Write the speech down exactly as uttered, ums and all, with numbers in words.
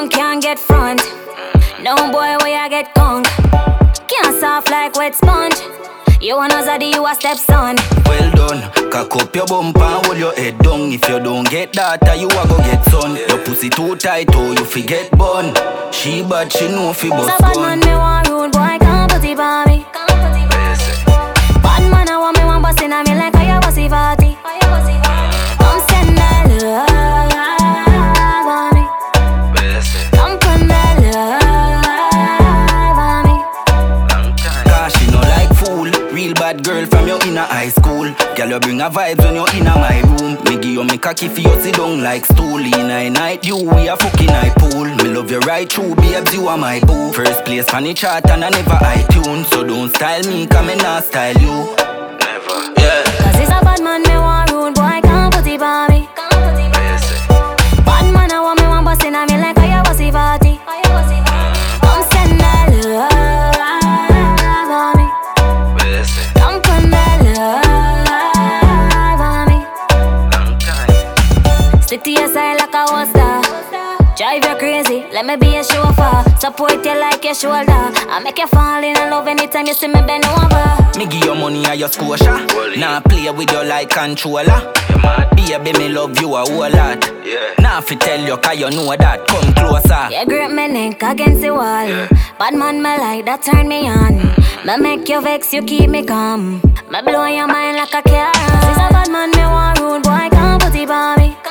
tongue can't get front. No boy where I get conk. Can't soft like wet sponge. You want us to you a stepson. Well done, cock up your bumper and hold your head down. If you don't get that, you a go get son. Your pussy too tight, oh you forget bun. She bad, she know fi bust gun. So bad man me want rude boy, can't put it by me. Bad man I want me one bust in a me like I was a party. Come send that love on me. Come put that love on me. Cause she no like fool. Real bad girl from your inner high school. Girl you bring a vibes when you're in my room. Me give you me cocky for you sit down like stool. In a night you we a fucking high pool. Me love you right through babes you are my boo. First place on the chart and I never iTunes. So don't style me cause me not style you. Never, yeah. Cause it's a bad man me want rude boy can't put it by me. Bad man I want me one bust in a me like I was a party. Come send that love on me. Come put that love on me. Stick to your side like a was-star. Drive you crazy, let me be a chauffeur. Support you like your shoulder. I make you fall in love anytime you see me bend over. Me give you money and your squasher. Nah play with you like controller. Baby me love you a whole lot. Yeah. Nah fi tell you cause you know that. Come closer. You grip me neck against the wall. Yeah. Bad man me like that turn me on. Mm. Me make you vex, you keep me calm. Me blow your mind like a car. Since a bad man me want rude boy can't put it by me.